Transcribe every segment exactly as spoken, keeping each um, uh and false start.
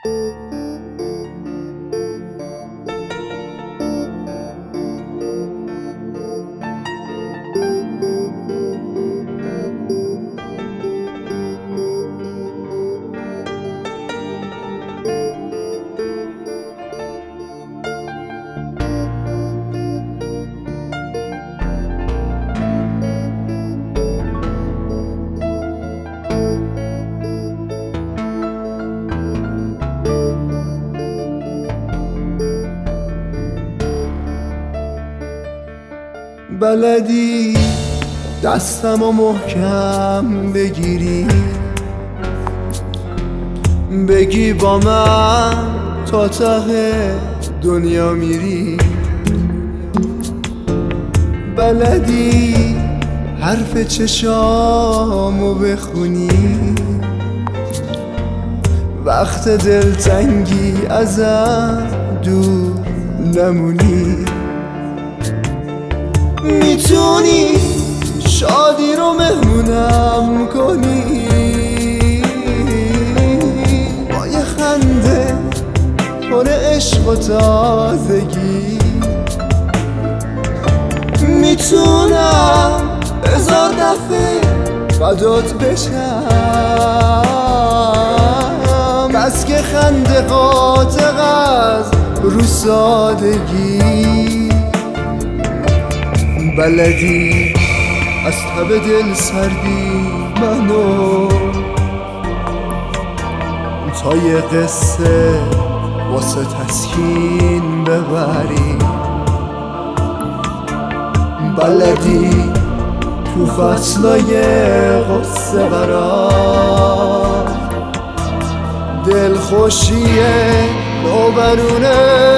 بلدی دستم و محکم بگیری، بگی با من تا ته دنیا میری. بلدی حرف چشامو بخونی، وقت دلتنگی ازم دور نمونی. میتونی شادی رو مهمونم کنی، با یه خنده پر عشق و تازگی. میتونم هزار دفعه فدات بشم، بس که خنده قاطق از رو سادگی. بلدی از تب دل سردی منو تا یه قصه واسه تسکین ببری. بلدی تو فصلای غصه قرار دلخوشیه نوبرونه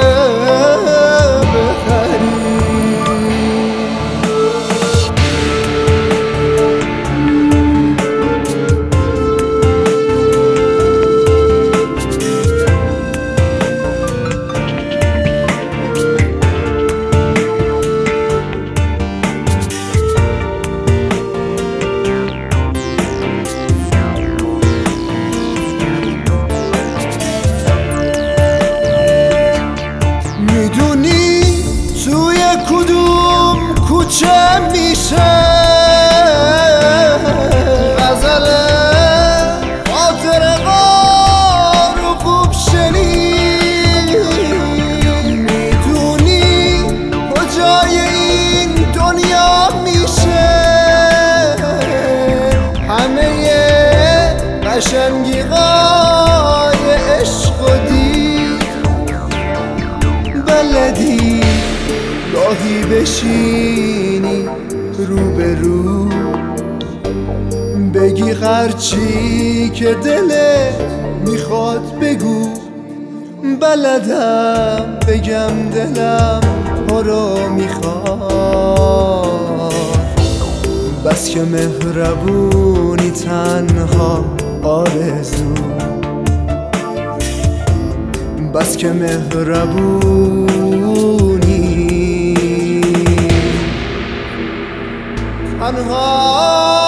بخری. کوچه میشه غزل خاطر غار و خوب شنید. میدونی کجای این دنیا میشه همه قشنگی غای عشق و دید. بلدی گاهی بشینی رو به رو، بگی هرچی که دلت میخواد بگو. بلدم بگم دلم تو رو میخواد، بس که مهربونی تنها آرزو، بس که مهربونی تنها